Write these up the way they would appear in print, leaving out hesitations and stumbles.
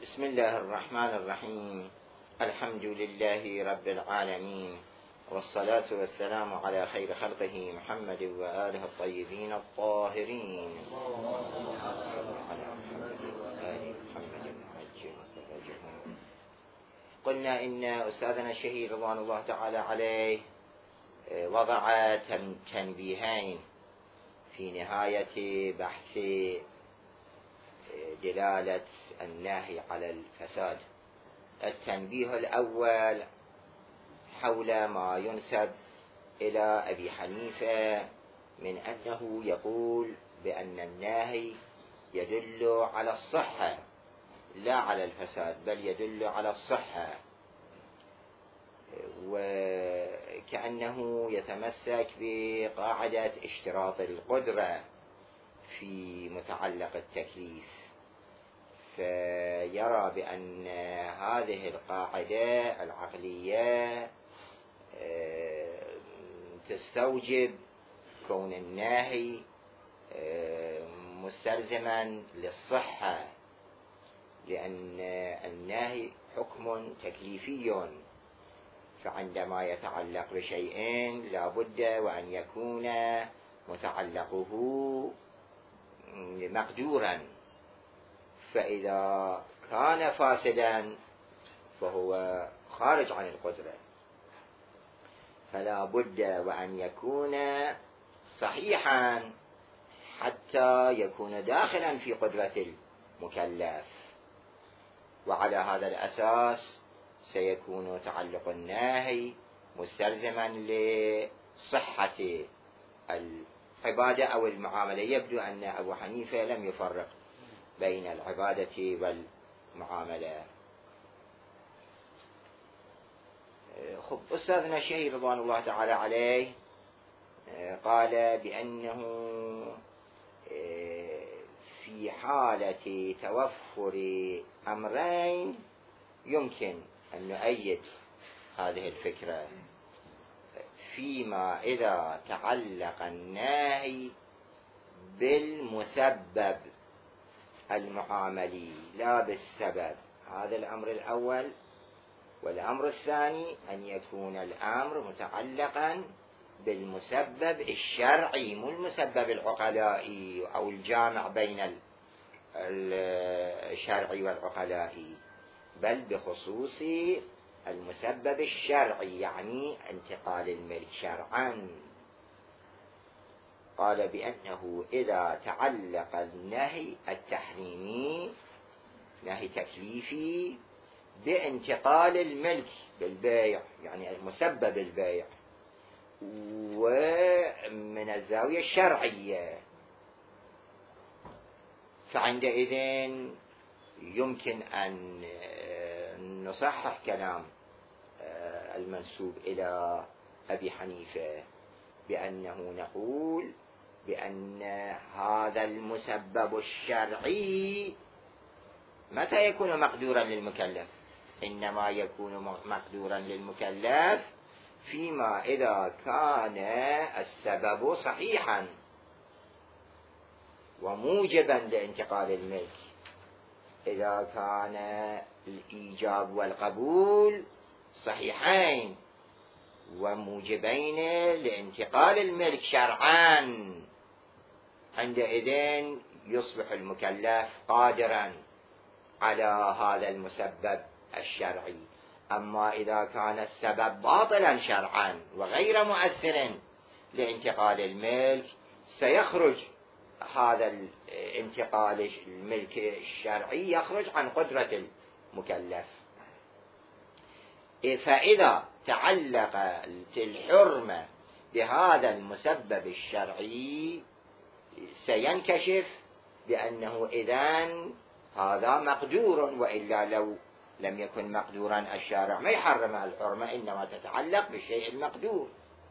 بسم الله الرحمن الرحيم. الحمد لله رب العالمين، والصلاة والسلام على خير خلقه محمد وآله الطيبين الطاهرين. قلنا إن أستاذنا الشهيد رضوان الله تعالى عليه وضع تنبيهين في نهاية بحث دلالة النهي على الفساد. التنبيه الأول حول ما ينسب إلى أبي حنيفة من أنه يقول بأن النهي يدل على الصحة لا على الفساد، بل يدل على الصحة، وكأنه يتمسك بقاعدة اشتراط القدرة في متعلق التكليف، فيرى بأن هذه القاعدة العقلية تستوجب كون الناهي مستلزما للصحة، لأن الناهي حكم تكليفي، فعندما يتعلق بشيء لا بد وأن يكون متعلقه مقدورا، فإذا كان فاسدا فهو خارج عن القدرة، فلا بد وأن يكون صحيحا حتى يكون داخلا في قدرة المكلف، وعلى هذا الأساس سيكون تعلق الناهي مستلزما لصحة العبادة أو المعاملة. يبدو أن أبو حنيفة لم يفرق بين العبادة والمعاملة. خب، أستاذنا الشهيد رضوان الله تعالى عليه قال بأنه في حالة توفر أمرين يمكن أن نؤيد هذه الفكرة، فيما إذا تعلق النهي بالمسبب المعاملي لا بالسبب. هذا الأمر الأول. والأمر الثاني أن يكون الأمر متعلقا بالمسبب الشرعي، مو المسبب العقلائي أو الجامع بين الشرعي والعقلائي، بل بخصوص المسبب الشرعي، يعني انتقال الملك شرعا. قال بأنه إذا تعلق النهي التحريمي نهي تكليفي بانتقال الملك بالبيع، يعني المسبب البيع، ومن الزاوية الشرعية، فعندئذ يمكن أن نصحح كلام المنسوب إلى أبي حنيفة بأنه نقول بأن هذا المسبب الشرعي متى يكون مقدورا للمكلف؟ إنما يكون مقدورا للمكلف فيما إذا كان السبب صحيحا وموجبا لانتقال الملك. إذا كان الإيجاب والقبول صحيحين وموجبين لانتقال الملك شرعا، عندئذ يصبح المكلف قادرا على هذا المسبب الشرعي. أما إذا كان السبب باطلا شرعا وغير مؤثر لانتقال الملك، سيخرج هذا الانتقال الملك الشرعي يخرج عن قدرة المكلف. فإذا تعلق الحرمة بهذا المسبب الشرعي سينكشف بأنه إذن هذا مقدور، وإلا لو لم يكن مقدورا الشارع ما يحرم الحرمة، إنما تتعلق بالشيء المقدور،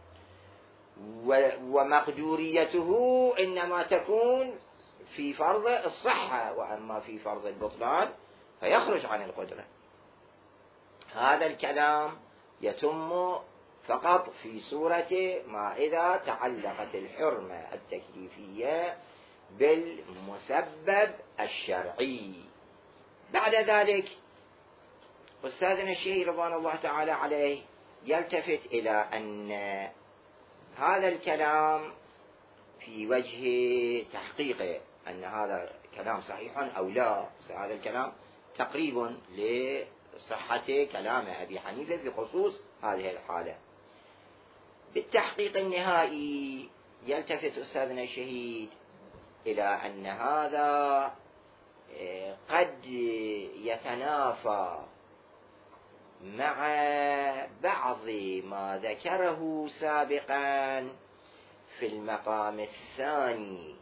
ومقدوريته إنما تكون في فرض الصحة، وأما في فرض البطلان فيخرج عن القدرة. هذا الكلام يتم فقط في صورة ما إذا تعلقت الحرمة التكليفية بالمسبب الشرعي. بعد ذلك أستاذنا الشيخ رضوان الله تعالى عليه يلتفت إلى أن هذا الكلام في وجه تحقيقه أن هذا كلام صحيح أو لا. هذا الكلام تقريب لصحة كلام أبي حنيفة في خصوص هذه الحالة. بالتحقيق النهائي يلتفت أستاذنا الشهيد إلى أن هذا قد يتنافى مع بعض ما ذكره سابقا في المقام الثاني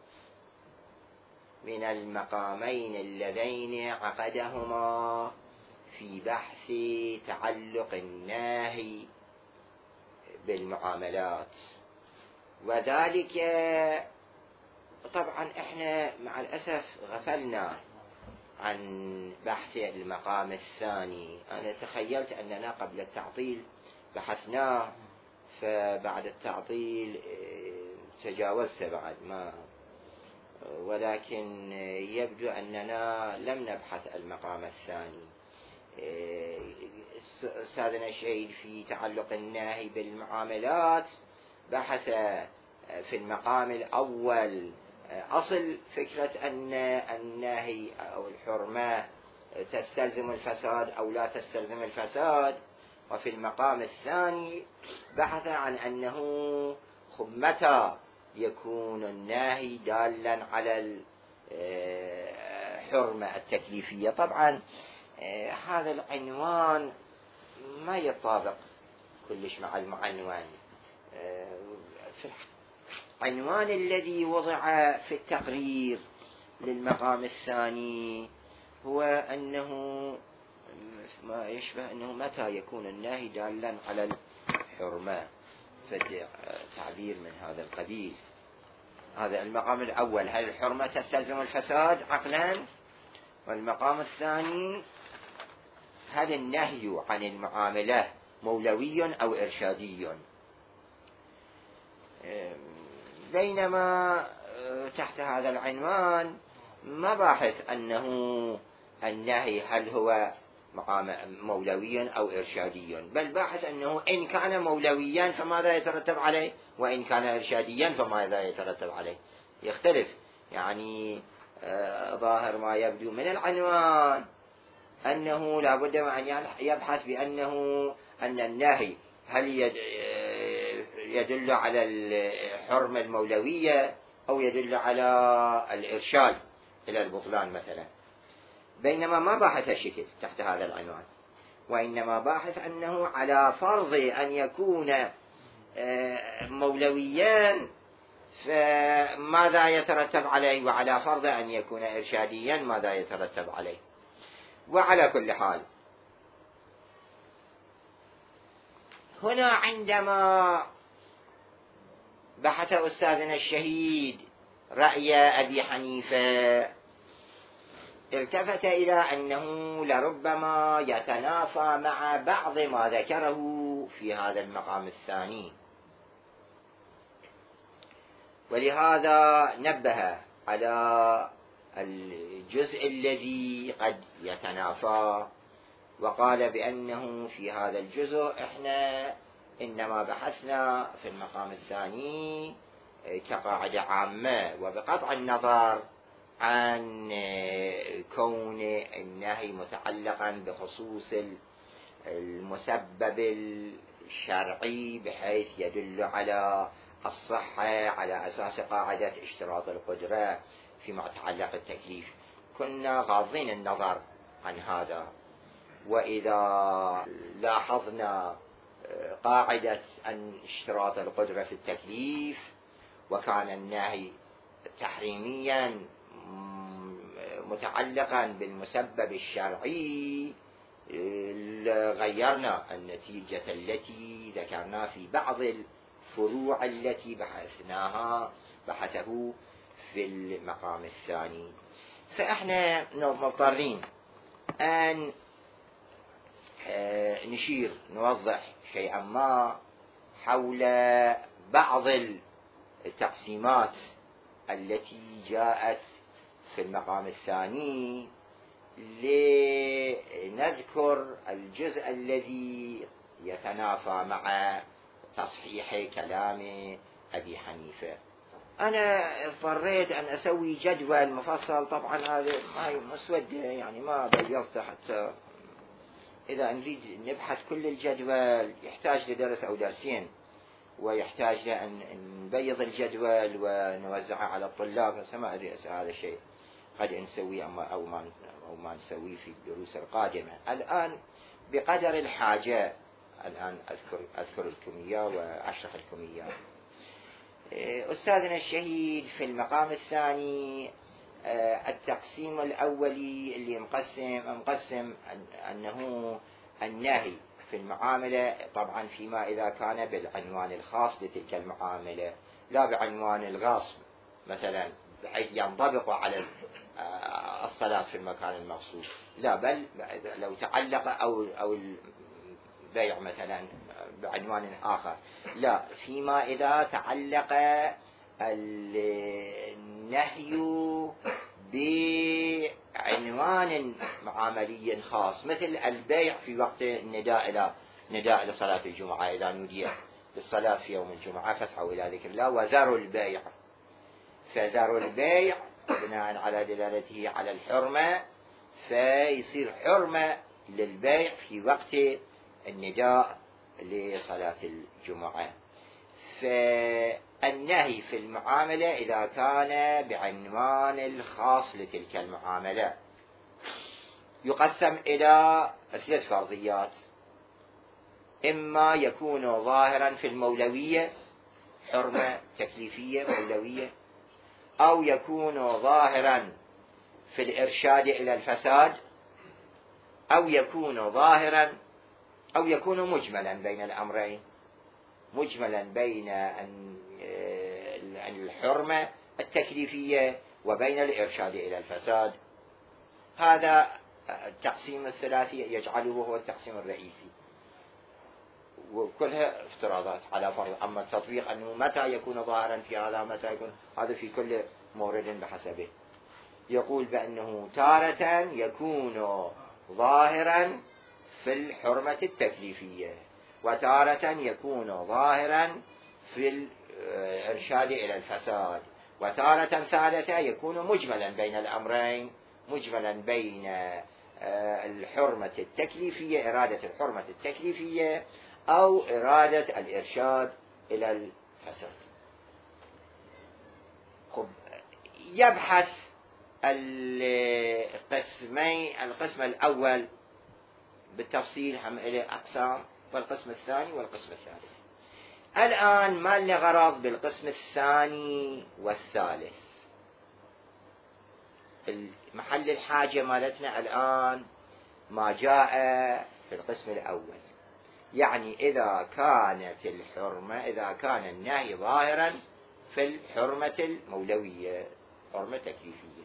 من المقامين اللذين عقدهما في بحث تعلق الناهي بالمعاملات. وذلك طبعا احنا مع الأسف غفلنا عن بحث المقام الثاني. أنا تخيلت أننا قبل التعطيل بحثناه، فبعد التعطيل تجاوزت بعد ما، ولكن يبدو أننا لم نبحث المقام الثاني. أستاذنا الشهيد في تعلق الناهي بالمعاملات بحث في المقام الأول أصل فكرة أن الناهي أو الحرمة تستلزم الفساد أو لا تستلزم الفساد، وفي المقام الثاني بحث عن أنه متى يكون الناهي دالا على الحرمة التكليفية. طبعا هذا العنوان ما يطابق كلش مع المعنون. في العنوان الذي وضع في التقرير للمقام الثاني هو أنه ما يشبه أنه متى يكون الناهي دالا على الحرمة، فتعبير من هذا القبيل. هذا المقام الأول، هل الحرمة تستلزم الفساد عقلا؟ والمقام الثاني، هل النهي عن المعاملة مولوي أو إرشادي؟ بينما تحت هذا العنوان ما باحث أنه النهي هل هو مولوي أو إرشادي، بل باحث أنه إن كان مولويا فماذا يترتب عليه، وإن كان إرشاديا فماذا يترتب عليه. يختلف يعني. ظاهر ما يبدو من العنوان أنه لا بد من أن يبحث بأنه أن النهي هل يدل على الحرمة المولوية أو يدل على الإرشاد إلى البطلان مثلا. بينما ما باحث الشكل تحت هذا العنوان، وإنما باحث أنه على فرض أن يكون مولويا فماذا يترتب عليه، وعلى فرض أن يكون إرشاديا ماذا يترتب عليه. وعلى كل حال هنا عندما بحث أستاذنا الشهيد رأي أبي حنيفة التفت إلى أنه لربما يتنافى مع بعض ما ذكره في هذا المقام الثاني، ولهذا نبه على الجزء الذي قد يتنافى، وقال بأنه في هذا الجزء احنا إنما بحثنا في المقام الثاني كقاعدة عامة، وبقطع النظر عن كون النهي متعلقا بخصوص المسبب الشرعي بحيث يدل على الصحة على أساس قاعدة اشتراط القدرة فيما يتعلق التكليف. كنا غاضين النظر عن هذا. وإذا لاحظنا قاعدة أن اشتراط القدرة في التكليف وكان النهي تحريميا متعلقا بالمسبب الشرعي، غيرنا النتيجة التي ذكرنا في بعض الفروع التي بحثه في المقام الثاني. فإحنا مضطرين أن نشير نوضح شيئا ما حول بعض التقسيمات التي جاءت في المقام الثاني لنذكر الجزء الذي يتنافى مع تصحيح كلام أبي حنيفة. أنا اضطريت أن أسوي جدول مفصل، طبعا هذا ما مسودة يعني ما بيضته، حتى إذا نريد نبحث كل الجدول يحتاج لدرس أو درسين، ويحتاج لأن نبيض الجدول ونوزعه على الطلاب. هسه ما أدري هذا الشيء قد نسويه أو ما نسويه في الدروس القادمة. الآن بقدر الحاجة الآن أذكر لكم إياه وأشرح لكم إياه. أستاذنا الشهيد في المقام الثاني التقسيم الأولي اللي مقسم أنه النهي في المعاملة طبعا فيما إذا كان بالعنوان الخاص لتلك المعاملة، لا بعنوان الغاصب مثلا بحيث ينطبق على الصلاة في المكان المقصود، لا، بل لو تعلق أو البيع مثلا بعنوان آخر، لا، فيما إذا تعلق النهي بعنوان معاملي خاص، مثل البيع في وقت نداء لصلاة الجمعة، إذا نودي للصلاة في يوم الجمعة فاسعوا إلى ذكر الله وذروا البيع، فذروا البيع بناء على دلالته على الحرمة، فيصير حرمة للبيع في وقت النداء لصلاة الجمعة. فالنهي في المعاملة إذا كان بعنوان الخاص لتلك المعاملة يقسم إلى 3 فرضيات: إما يكون ظاهرا في المولوية، حرمة تكليفية مولوية، أو يكون ظاهرا في الإرشاد إلى الفساد، أو يكون ظاهرا أو يكون مجملا بين الأمرين، مجملا بين الحرمة التكليفية وبين الإرشاد إلى الفساد. هذا التقسيم الثلاثي يجعله هو التقسيم الرئيسي، وكلها افتراضات على فرض. أما التطبيق أنه متى يكون ظاهرا في هذا، متى يكون هذا في كل مورد بحسبه. يقول بأنه تارة يكون ظاهرا في الحرمة التكليفية، وتارة يكون ظاهرا في الإرشاد إلى الفساد، وتارة ثالثة يكون مجملا بين الأمرين، مجملا بين الحرمة التكليفية، إرادة الحرمة التكليفية، أو إرادة الإرشاد إلى الفساد. خب، يبحث القسم الأول بالتفصيل، هم إليه أقسام، والقسم الثاني والقسم الثالث. الآن ما لنا غرض بالقسم الثاني والثالث، محل الحاجة مالتنا الآن ما جاء في القسم الأول، يعني إذا كان النهي ظاهرا في الحرمة المولوية، حرمة تكليفية،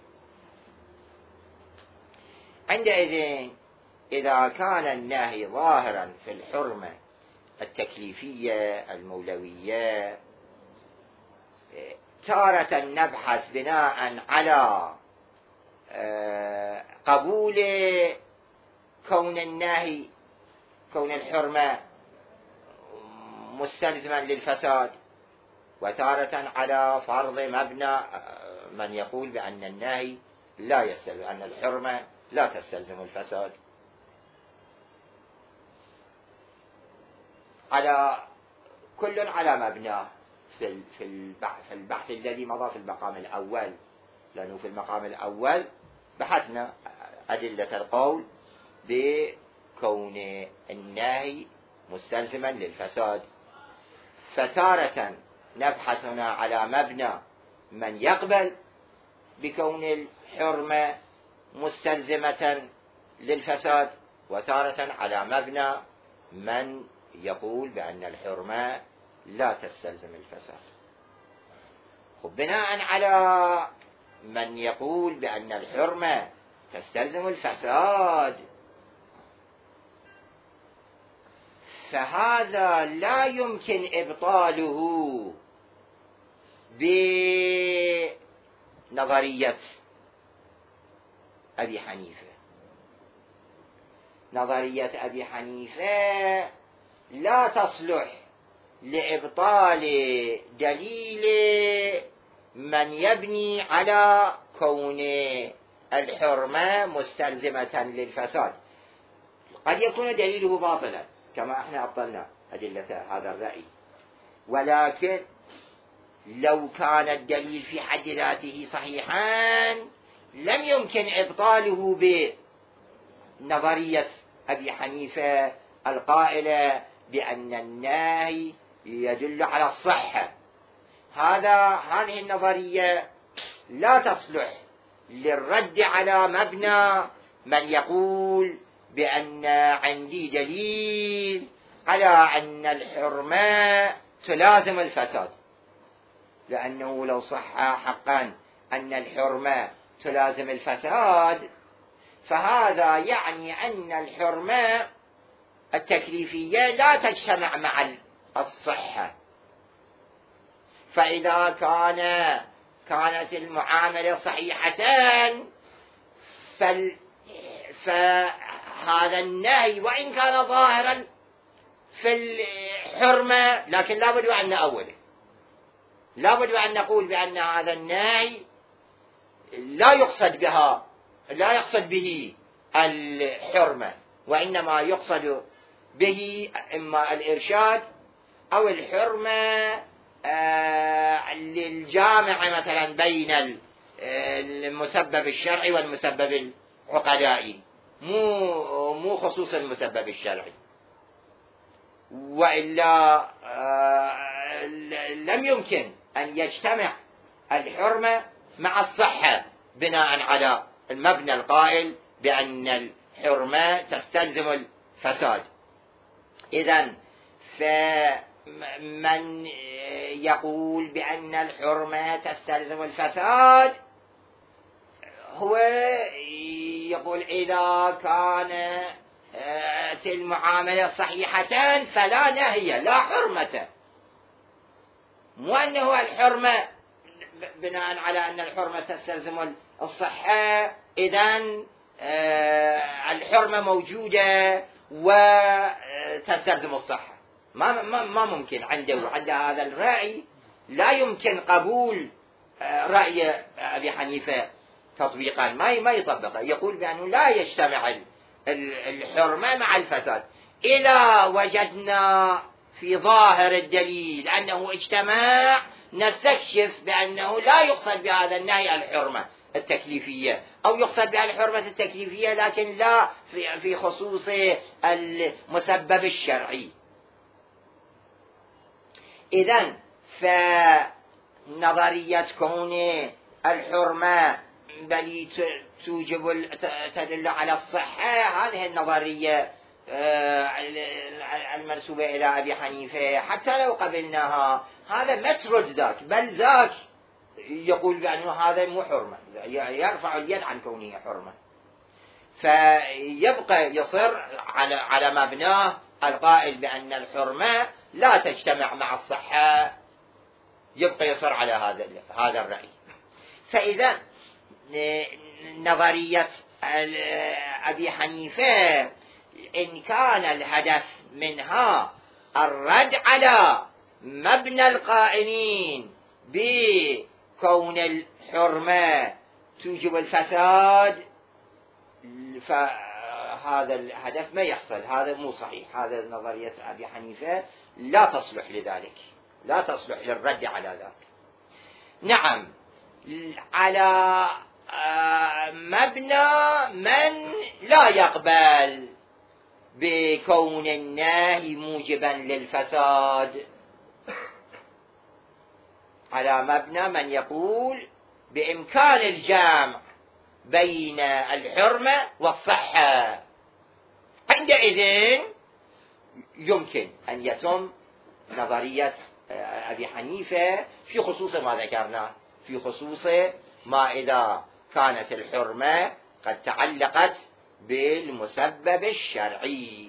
عندئذ إذا كان النهي ظاهرا في الحرمة التكليفية المولوية، تارة نبحث بناء على قبول كون الحرمة مستلزما للفساد، وتارة على فرض مبنى من يقول بأن النهي لا يستلزم، أن الحرمة لا تستلزم الفساد، على كل على مبناه في البحث الذي مضى في المقام الأول. لأنه في المقام الأول بحثنا أدلة القول بكون النهي مستلزما للفساد، فتارة نبحث هنا على مبنى من يقبل بكون الحرمة مستلزمة للفساد، وتارة على مبنى من يقول بأن الحرمة لا تستلزم الفساد. بناء على من يقول بأن الحرمة تستلزم الفساد، فهذا لا يمكن إبطاله بنظرية أبي حنيفة، نظرية أبي حنيفة لا تصلح لإبطال دليل من يبني على كون الحرمة مستلزمة للفساد. قد يكون دليله باطلا كما احنا أبطلنا أدلة هذا الرأي، ولكن لو كان الدليل في حد ذاته صحيحا لم يمكن إبطاله بنظرية أبي حنيفة القائلة بأن النهي يدل على الصحة. هذه النظرية لا تصلح للرد على مبنى من يقول بأن عندي دليل على أن الحرمة تلازم الفساد، لأنه لو صح حقا أن الحرمة تلازم الفساد فهذا يعني أن الحرمة التكليفية لا تجتمع مع الصحة. فإذا كانت المعاملة صحيحتان فهذا النهي وإن كان ظاهرا في الحرمة لكن لا بد أن نأوله، لا بد أن نقول بأن هذا النهي لا يقصد به الحرمة، وإنما يقصد به إما الإرشاد أو الحرمة للجامع مثلا بين المسبب الشرعي والمسبب العقلائي، مو خصوص المسبب الشرعي. وإلا لم يمكن أن يجتمع الحرمة مع الصحة بناء على المبنى القائل بأن الحرمة تستلزم الفساد. إذن فمن يقول بأن الحرمة تستلزم الفساد هو يقول إذا كانت المعاملة صحيحتان فلا نهي لا حرمة، مو أنه الحرمة بناء على أن الحرمة تستلزم الصحة إذن الحرمة موجودة وتستلزم الصحة. ما ممكن عند هذا الرأي لا يمكن قبول رأي أبي حنيفة تطبيقا، ما يطبقه، يقول بأنه لا يجتمع الحرمة مع الفساد. إذا وجدنا في ظاهر الدليل أنه اجتماع نستكشف بأنه لا يقصد بهذا النهي الحرمة التكليفية، أو يقصد بها الحرمة التكليفية لكن لا في خصوص المسبب الشرعي. إذن فنظرية كون الحرمة بل تدل على الصحة، هذه النظرية المنسوبة إلى أبي حنيفة حتى لو قبلناها هذا ما ترد ذاك، بل ذاك يقول بأنه هذا مو حرمة، يرفع اليد عن كونه حرمة، فيبقى يصر على مبناه القائل بأن الحرمة لا تجتمع مع الصحة، يبقى يصر على هذا الرأي. فإذا نظرية أبي حنيفة إن كان الهدف منها الرد على مبنى القائلين بكون الحرمة توجب الفساد فهذا الهدف ما يحصل، هذا مو صحيح، هذا نظرية أبي حنيفة لا تصلح لذلك، لا تصلح للرد على ذلك. نعم، على مبنى من لا يقبل بكون النهي موجبا للفساد، على مبنى من يقول بإمكان الجمع بين الحرمة والصحة، عندئذ يمكن أن يتم نظرية أبي حنيفة في خصوص ما ذكرناه، في خصوص ما إذا كانت الحرمة قد تعلقت بالمسبب الشرعي،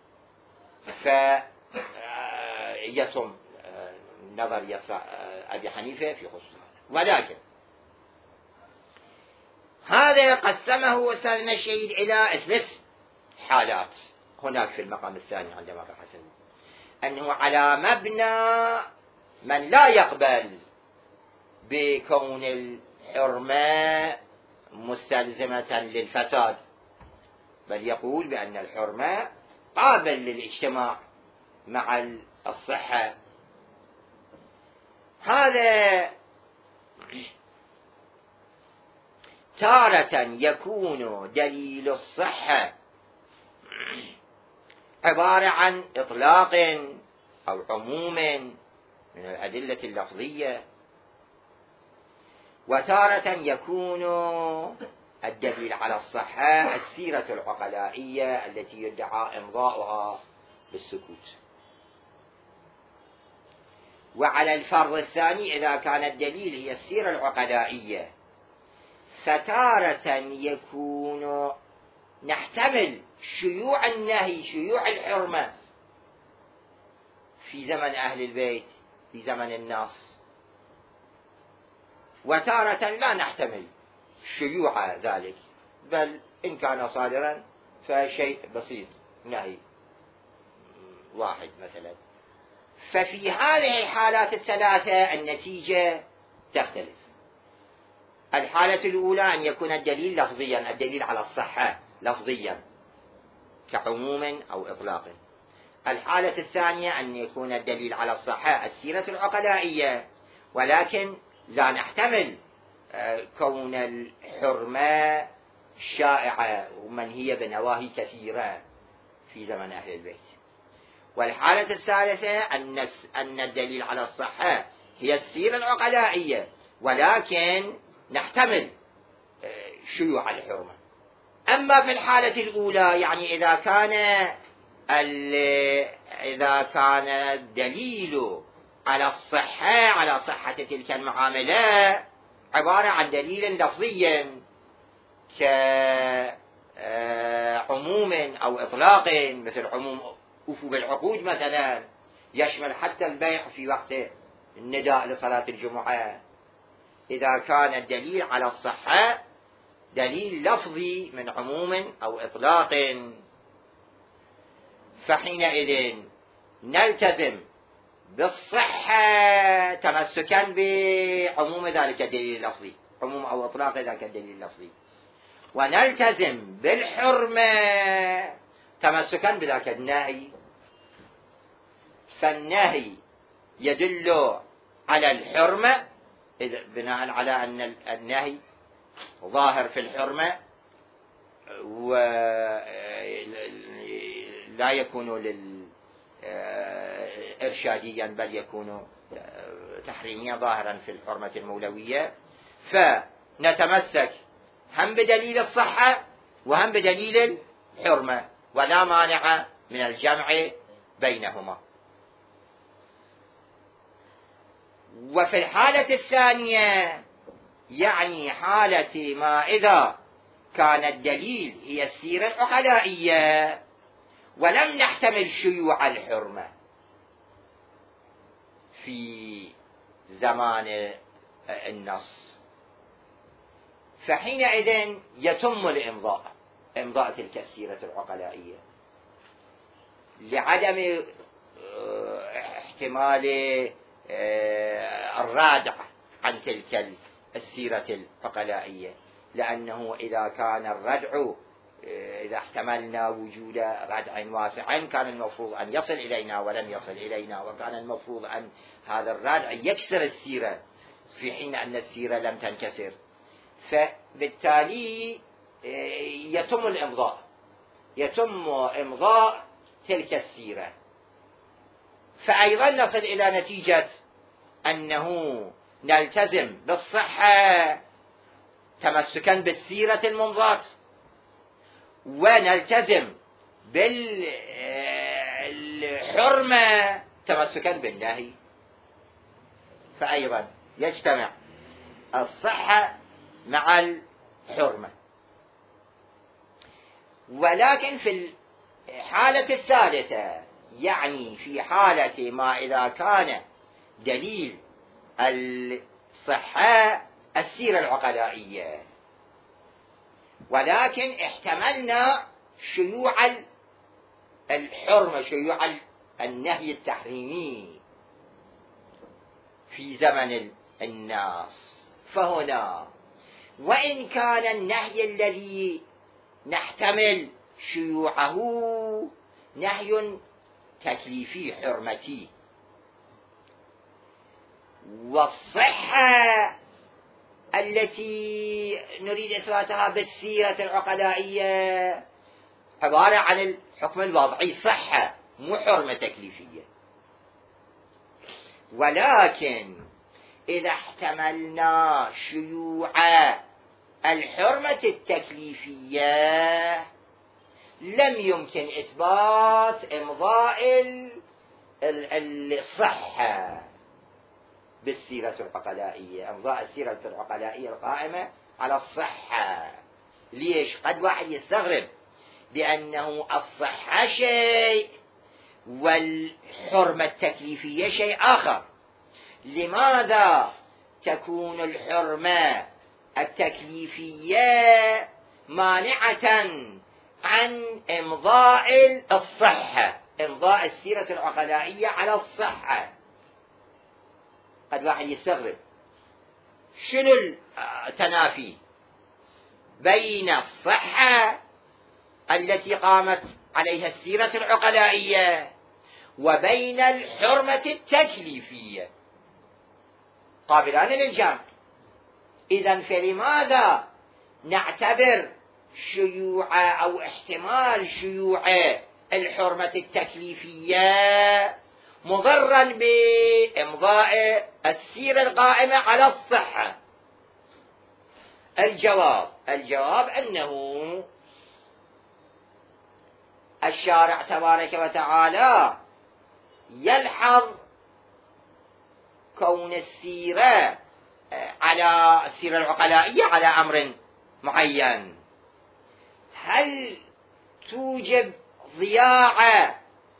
فيتم نظرية أبي حنيفة في خصوص هذا. ولكن هذا قسمه أستاذنا الشهيد إلى 3 حالات هناك في المقام الثاني عندما بحثنا، أنه على مبنى من لا يقبل بكون الحرمة مستلزمة للفساد، بل يقول بأن الحرمة قابل للاجتماع مع الصحة. هذا تارة يكون دليل الصحة عبارة عن إطلاق أو عموم من الأدلة اللفظية، وتارة يكون الدليل على الصحة السيرة العقلائية التي يدعى إمضاؤها بالسكوت. وعلى الفرض الثاني إذا كان الدليل هي السيرة العقلائية، فتارة يكون نحتمل شيوع النهي، شيوع الحرمة في زمن أهل البيت، في زمن النص، وتارة لا نحتمل شيوع ذلك، بل إن كان صادرا فشيء بسيط، نهي واحد مثلا. ففي هذه الحالات الثلاثة النتيجة تختلف. الحالة الأولى أن يكون الدليل لفظيا، الدليل على الصحة لفظيا كعموم أو إطلاق. الحالة الثانية أن يكون الدليل على الصحة السيرة العقلائية، ولكن لا نحتمل كون الحرمة شائعة ومنهية بنواهي كثيرة في زمن أهل البيت. والحالة الثالثة أن الدليل على الصحة هي السيرة العقلائية، ولكن نحتمل شيوع الحرمة. أما في الحالة الأولى، يعني إذا كان الدليل على الصحة، على صحة تلك المعاملة، عبارة عن دليل لفظي كعموم أو إطلاق، مثل عموم أفوب العقود مثلا، يشمل حتى البيع في وقت النداء لصلاة الجمعة. إذا كان الدليل على الصحة دليل لفظي من عموم أو إطلاق، فحينئذ نلتزم بالصحة تمسكا بعموم ذلك الدليل اللفظي، عموم أو إطلاق ذلك الدليل اللفظي، ونلتزم بالحرمة تمسكا بذلك النهي. فالنهي يدل على الحرمة بناء على أن النهي ظاهر في الحرمة، ولا يكون إرشاديا بل يكون تحريميا ظاهرا في الحرمة المولوية. فنتمسك هم بدليل الصحة وهم بدليل الحرمة، ولا مانع من الجمع بينهما. وفي الحالة الثانية، يعني حالة ما إذا كان الدليل هي السيرة العقلائية ولم نحتمل شيوع الحرمة في زمان النص، فحينئذ يتم إمضاء تلك السيرة العقلائية لعدم احتمال الرادع عن تلك السيرة العقلائية، لأنه إذا كان الردع، إذا احتملنا وجود ردع واسع كان المفروض أن يصل إلينا ولم يصل إلينا، وكان المفروض أن هذا الردع يكسر السيرة في حين أن السيرة لم تنكسر. فبالتالي يتم إمضاء تلك السيرة. فأيضا نصل إلى نتيجة أنه نلتزم بالصحة تمسكا بالسيرة الممضاة، ونلتزم بالحرمة تمسكا بالنهي. فأيضا يجتمع الصحة مع الحرمة. ولكن في الحالة الثالثة، يعني في حالة ما إذا كان دليل الصحة السيرة العقلائية، ولكن احتملنا شيوع الحرمة، شيوع النهي التحريمي في زمن الناس. فهنا وإن كان النهي الذي نحتمل شيوعه نهي تكليفي حرمتي، والصحة التي نريد إثباتها بالسيرة العقلائية عبارة عن الحكم الوضعي، صحة مو حرمة تكليفية. ولكن إذا احتملنا شيوع الحرمة التكليفية لم يمكن إثبات إمضاء الصحة بالسيرة العقلائية، إمضاء السيرة العقلائية القائمة على الصحة. ليش؟ قد واحد يستغرب بأنه الصحة شيء والحرمة التكليفية شيء آخر. لماذا تكون الحرمة التكليفية مانعة عن إمضاء الصحة، إمضاء السيرة العقلائية على الصحة؟ قد واحد يستغرب شنو التنافي بين الصحة التي قامت عليها السيرة العقلائية وبين الحرمة التكليفية؟ قابلان للجمع. إذن فلماذا نعتبر شيوع أو احتمال شيوع الحرمة التكليفية مضرا بإمضاء السيرة القائمة على الصحة؟ الجواب أنه الشارع تبارك وتعالى يلحظ كون السيرة على السيرة العقلائية على أمر معين. هل توجب ضياع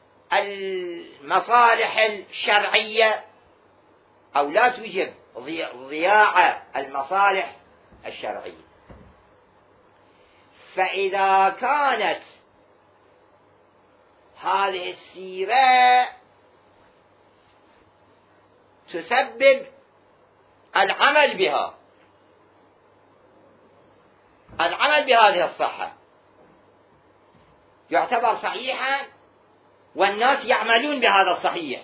المصالح الشرعية أو لا توجب ضياع المصالح الشرعية؟ فإذا كانت هذه السيرة تسبب العمل بهذه الصحة يعتبر صحيحا والناس يعملون بهذا الصحيح،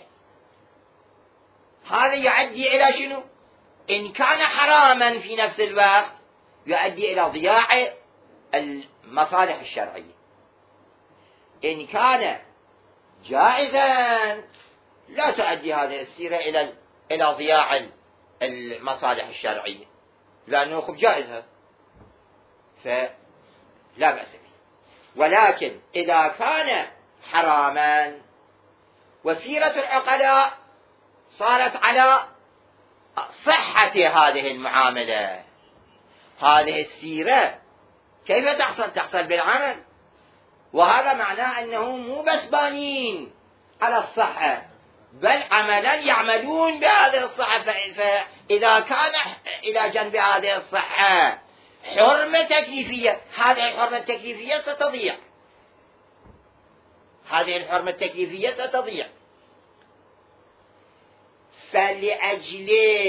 هذا يؤدي إلى شنو؟ إن كان حراما في نفس الوقت يؤدي إلى ضياع المصالح الشرعية، إن كان جائزا لا تؤدي هذه السيرة إلى ضياع المصالح الشرعية، لأنه خب جائز هذا فلا بأس به. ولكن إذا كان حراما وسيرة العقلاء صارت على صحة هذه المعاملة، هذه السيرة كيف تحصل بالعمل؟ وهذا معناه أنه مو بس بانين على الصحة بل عملا يعملون بهذه الصحة. فإذا كان إلى جنب هذه الصحة حرمة تكليفية، هذه الحرمة التكليفية ستضيع، هذه الحرمة التكليفية ستضيع. فلأجل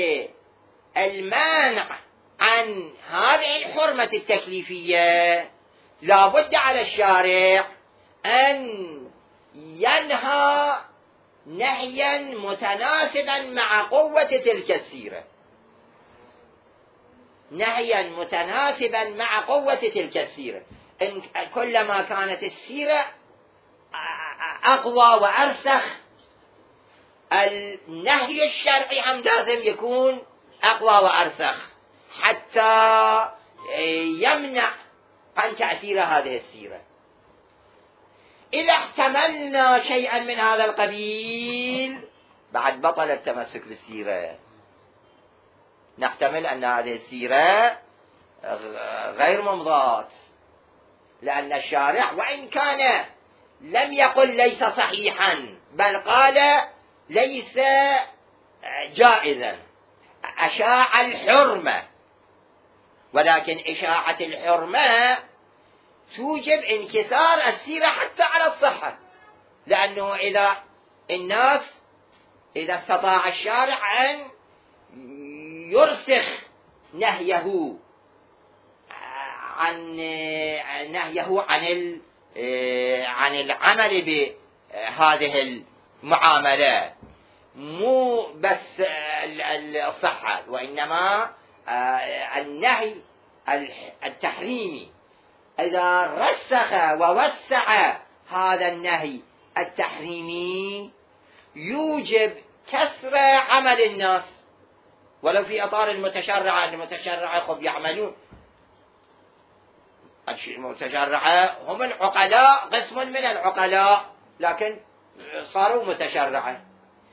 المانع عن هذه الحرمة التكليفية لا بد على الشارع أن ينهى نهيا متناسبا مع قوة تلك السيرة، نهيا متناسبا مع قوة تلك السيرة. إن كلما كانت السيرة أقوى وأرسخ النهي الشرعي هم لازم يكون أقوى وأرسخ حتى يمنع عن تأثير هذه السيرة. إذا احتملنا شيئا من هذا القبيل بعد بطل التمسك بالسيرة، نحتمل أن هذه السيرة غير ممضاة، لأن الشارع وإن كان لم يقل ليس صحيحا بل قال ليس جائزا، أشاع الحرمة، ولكن إشاعة الحرمة توجب انكسار السيرة حتى على الصحة، لأنه إذا استطاع الشارع أن يرسخ نهيه عن عن العمل بهذه المعاملة، مو بس الصحة وإنما النهي التحريمي، إذا رسخ ووسع هذا النهي التحريمي يوجب كسر عمل الناس ولو في إطار المتشرعة خب يعملون. المتشرعة هم العقلاء، قسم من العقلاء، لكن صاروا متشرعة.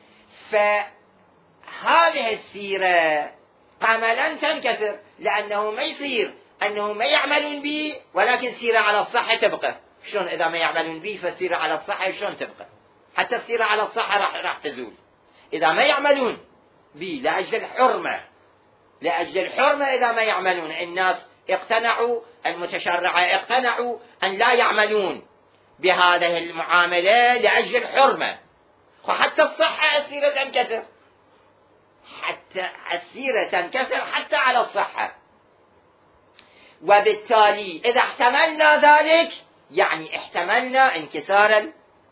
فهذه السيرة عملا تنكسر، لأنه ما يصير أنه ما يعملون به ولكن سيرة على الصحة تبقى. شلون إذا ما يعملون به فالسيرة على الصحة شلون تبقى؟ حتى السيرة على الصحة راح تزول إذا ما يعملون به، لأجل الحرمة إذا ما يعملون. الناس اقتنعوا، المتشرعة اقتنعوا أن لا يعملون بهذه المعاملة لأجل الحرمة، وحتى الصحة السيرة تنكسر، حتى السيرة تنكسر حتى على الصحة. وبالتالي إذا احتملنا ذلك يعني احتملنا انكسار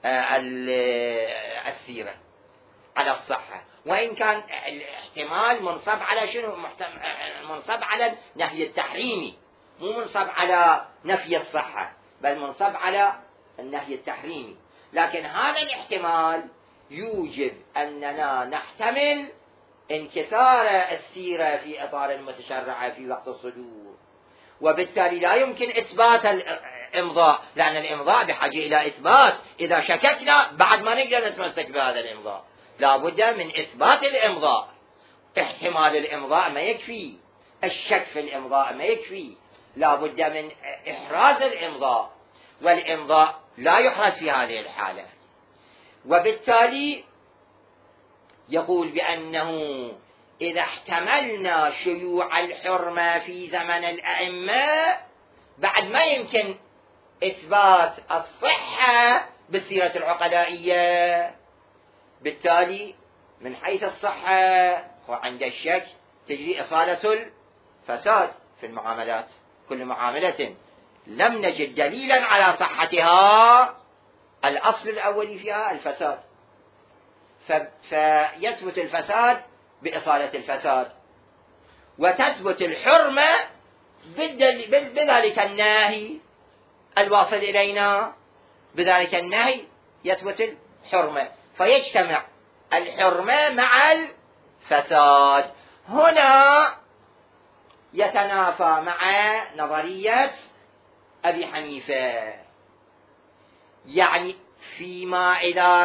السيرة على الصحة، وإن كان الاحتمال منصب على شنو؟ منصب على النهي التحريمي، مو منصب على نفي الصحة، بل منصب على النهي التحريمي. لكن هذا الاحتمال يوجب أننا نحتمل انكسار السيرة في إطار المتشرعة في وقت الصدور، وبالتالي لا يمكن إثبات الإمضاء، لأن الإمضاء بحاجة إلى إثبات. إذا شككنا بعد ما نقدر نتمسك بهذا الإمضاء، لا بد من إثبات الإمضاء. احتمال الإمضاء ما يكفي، الشك في الإمضاء ما يكفي، لا بد من إحراز الإمضاء، والإمضاء لا يحرز في هذه الحالة. وبالتالي يقول بأنه إذا احتملنا شيوع الحرمة في زمن الأئمة بعد ما يمكن إثبات الصحة بالسيرة العقلائية، بالتالي من حيث الصحة وعند الشك تجري إصالة الفساد في المعاملات. كل معاملة لم نجد دليلا على صحتها الأصل الأولي فيها الفساد، فيثبت الفساد بإصالة الفساد، وتثبت الحرمة بذلك الناهي الواصل إلينا، بذلك النهي يثبت الحرمة، فيجتمع الحرمة مع الفساد. هنا يتنافى مع نظرية أبي حنيفة، يعني فيما إذا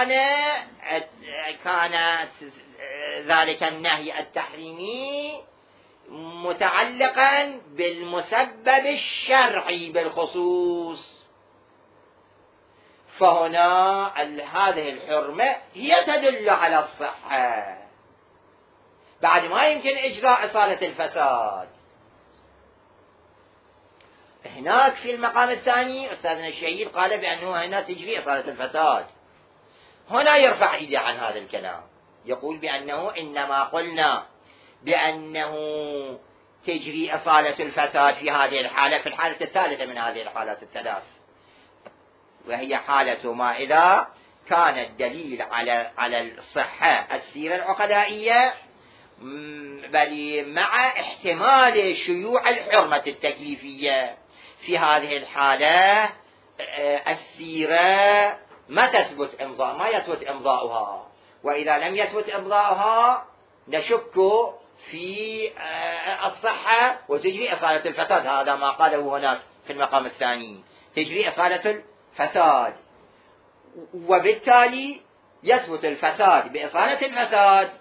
كان ذلك النهي التحريمي متعلقا بالمسبب الشرعي بالخصوص، فهنا هذه الحرمة هي تدل على الصحة بعد ما يمكن إجراء إصالة الفساد. هناك في المقام الثاني أستاذنا الشهيد قال بأنه هنا تجري إصالة الفساد، هنا يرفع إيده عن هذا الكلام، يقول بأنه إنما قلنا بأنه تجري إصالة الفساد في هذه الحالة، في الحالة الثالثة من هذه الحالات الثلاث، وهي حالة ما إذا كان الدليل على الصحة السيرة العقلائية، بل مع احتمال شيوع الحرمة التكليفية. في هذه الحالة السيرة ما يثبت إمضاؤها، وإذا لم يثبت إمضاؤها نشك في الصحة وتجري إصالة الفساد. هذا ما قاله هناك في المقام الثاني، تجري إصالة الفساد، وبالتالي يثبت الفساد بإصالة الفساد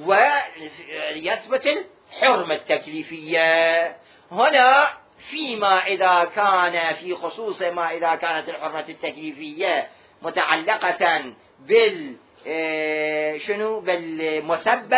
ويثبت الحرمة التكليفية. هنا فيما إذا كان في خصوص ما إذا كانت الحرمة التكليفية متعلقة بالمسبب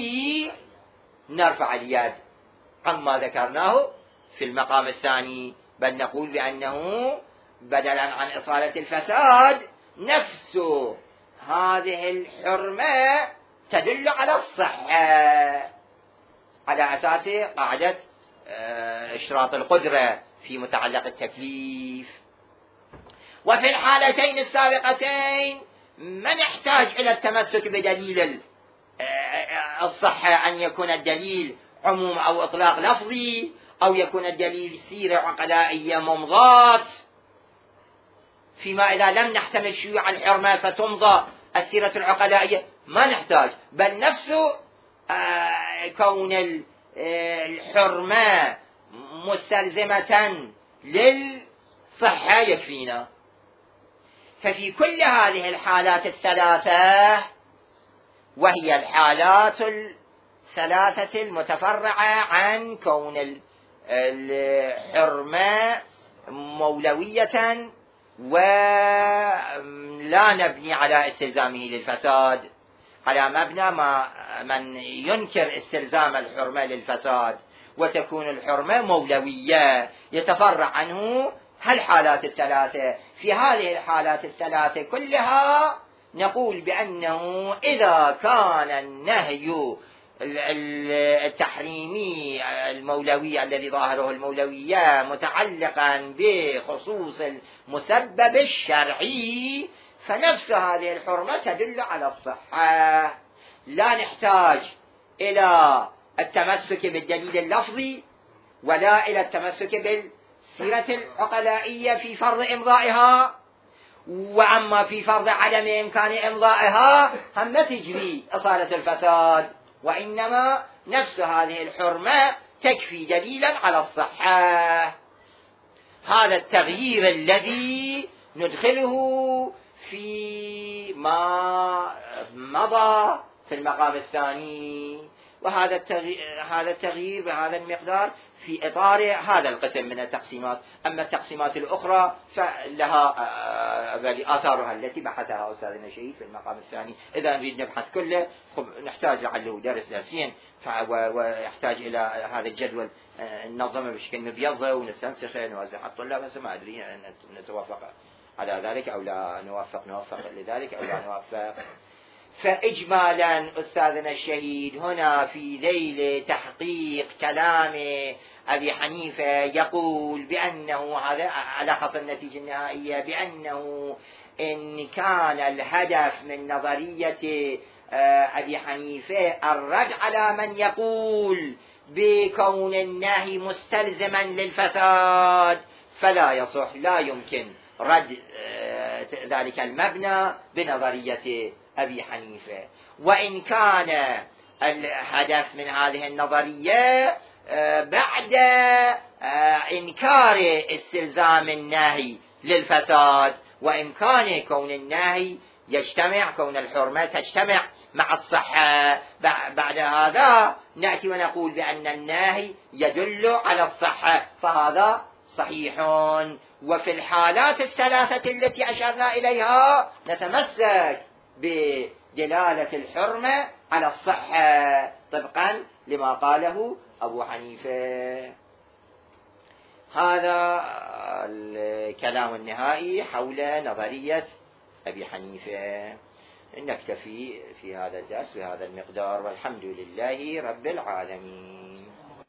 الشرعي نرفع اليد عما ذكرناه في المقام الثاني بل نقول بأنه بدلا عن إصالة الفساد نفس هذه الحرمة تدل على الصحة، على أساس قاعدة إشراط القدرة في متعلق التكليف. وفي الحالتين السابقتين ما نحتاج إلى التمسك بدليل الصحة، أن يكون الدليل عموم أو إطلاق لفظي، أو يكون الدليل سيرة عقلائية ممضاة. فيما إذا لم نحتمل شيوع الحرمة فتمضى السيرة العقلائية ما نحتاج، بل نفس كون الحرمة مستلزمة للصحة يكفينا. ففي كل هذه الحالات الثلاثة، وهي الحالات الثلاثة المتفرعة عن كون الحرمة مولوية ولا نبني على استلزامه للفساد، على مبنى من ينكر استلزام الحرمة للفساد وتكون الحرمة مولوية يتفرع عنه هالحالات الثلاثة. في هذه الحالات الثلاثة كلها نقول بأنه إذا كان النهي التحريمي المولوي الذي ظاهره المولوية متعلقا بخصوص المسبب الشرعي، فنفس هذه الحرمة تدل على الصحة. لا نحتاج إلى التمسك بالدليل اللفظي ولا إلى التمسك بالسيرة العقلائية في فرض إمضائها، وأما في فرض عدم إمكان إمضائها هم لا تجري إصالة الفساد، وإنما نفس هذه الحرمة تكفي دليلا على الصحة. هذا التغيير الذي ندخله في ما مضى في المقام الثاني، وهذا التغيير بهذا المقدار في إطار هذا القسم من التقسيمات. أما التقسيمات الأخرى فلها آثارها التي بحثها أستاذنا شهيد في المقام الثاني. إذا نريد نبحث كله نحتاج لعله درس درسين، ويحتاج إلى هذا الجدول ننظمه بشكل مبيض ونستنسخه نوزع على الطلاب. بس ما أدري نتوافق على ذلك أو لا نوفق لذلك أو لا نوفق. فإجمالا أستاذنا الشهيد هنا في ذيل تحقيق كلام أبي حنيفة يقول بأنه هذا على خص النتيجة النهائية، بأنه إن كان الهدف من نظرية أبي حنيفة الرد على من يقول بكون النهي مستلزما للفساد، فلا يصح، لا يمكن رد ذلك المبنى بنظرية أبي حنيفة. وإن كان الهدف من هذه النظرية بعد إنكار استلزام النهي للفساد وإمكان كون النهي يجتمع، كون الحرمة تجتمع مع الصحة، بعد هذا نأتي ونقول بأن النهي يدل على الصحة، فهذا صحيح. وفي الحالات الثلاثة التي أشرنا إليها نتمسك بدلالة الحرمة على الصحة طبقا لما قاله أبو حنيفة. هذا الكلام النهائي حول نظرية أبي حنيفة. نكتفي في هذا الدرس بهذا المقدار، والحمد لله رب العالمين.